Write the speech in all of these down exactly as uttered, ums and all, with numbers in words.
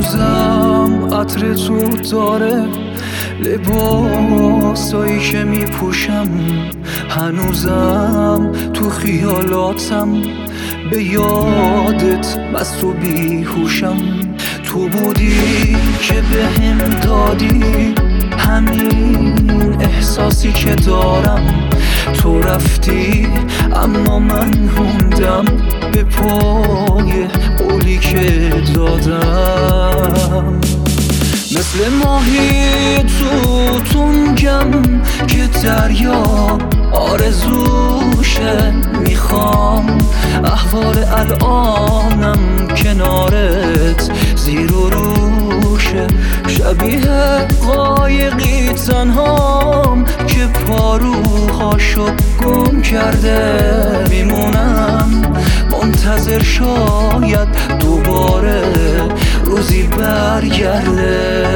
هنوزم عطر تو داره لباسایی که میپوشم، هنوزم تو خیالاتم به یادت مست و بیهوشم. تو بودی که به هم دادی همین احساسی که دارم، تو رفتی اما من موندم به پای قولی که دادم. مثل ماهی تو تنگم که دریا آرزوشه، میخوام احوال الانم کنارت زیر و روشه. شبیه قایقی تنهام که پاروهاشو گم کرده، میمونم منتظر شاید دوباره روزی برگرده.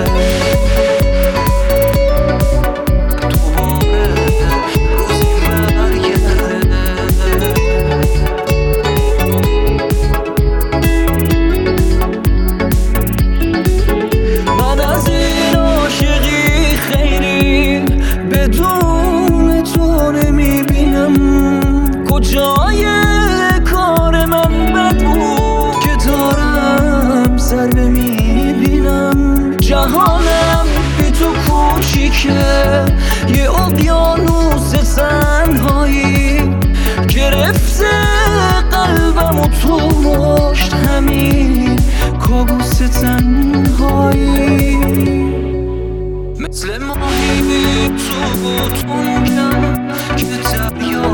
جای کار من بد بود که دارم ضربه میبینم. جهانم بی تو کوچیکه، یه اقیانوس تنهایی گرفته قلبم و تو مشت همین کابوس تنهایی. مثل ماهی تو تنگم که دریا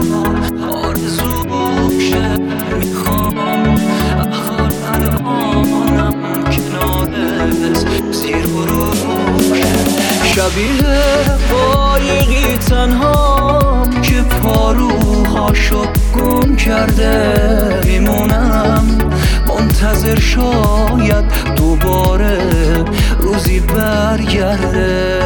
آرزوشه، میخوام احوال الانم کنارت زیر و روشه. شبیه قایقی تنهام که پاروهاشو گم کرده، میمونم منتظر شاید دوباره روزی برگرده.